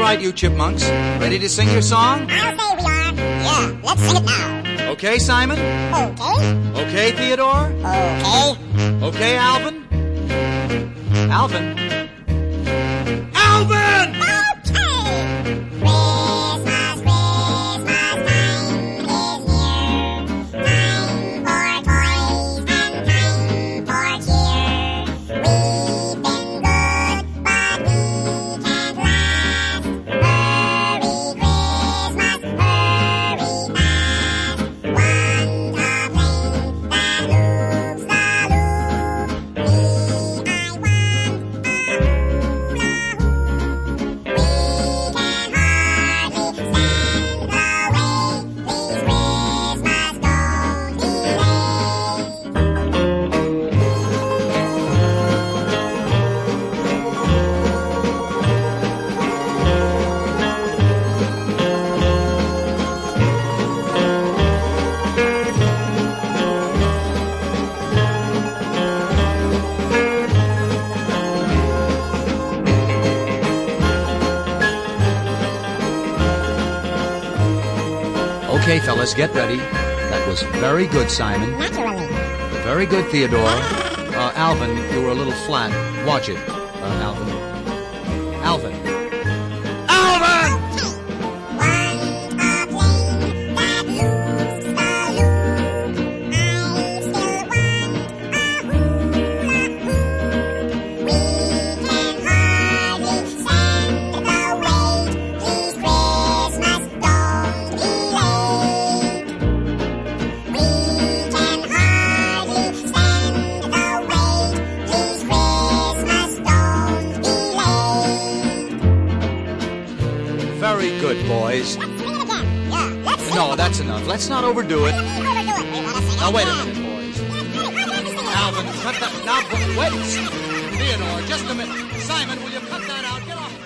right, you chipmunks. Ready to sing your song? I'll say we are. Yeah, let's sing it now. Okay, Simon? Okay. Okay, Theodore? Okay. Okay, Alvin? Alvin? Alvin! Okay. Christmas, Christmas time is here. Time for toys and time for cheer. We've been good, but we can't last. Hurry, Christmas, hurry fast. Want a plane that moves the loop. Me, I want a hula hoop. We can hardly stand the wait. Please, Christmas, don't be Okay, fellas, get ready. That was very good, Simon. naturally. Very good, Theodore. Alvin, you were a little flat. Watch it, Alvin. Alvin. Alvin! Want a plane that loops the loop. I still want a hula hoop. We can hardly stand the wait. Please, Christmas, don't be late. We can hardly stand the wait. Please, Christmas, don't be late. Very good, boys. Let's sing it again. Yeah, let's sing No, it that's enough. Let's not overdo it. again. Overdo it. We wanna sing it Now, wait a again. minute, boys. Yeah, Kenny, why don't we sing it Alvin, again? cut that. Now, wait. Theodore, just a minute. Simon, will you cut that out? Get off.